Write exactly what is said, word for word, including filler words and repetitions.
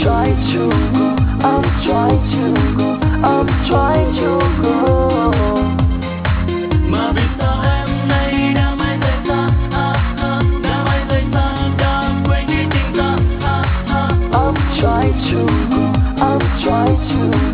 trying to go, I'm trying to go, I'm trying to go. Mà vì sao em nay đã mãi rời xa, ha, ha, đã mãi rời xa, đã quên đi tình ta, ha, ha. I'm trying to go, I'm trying to go.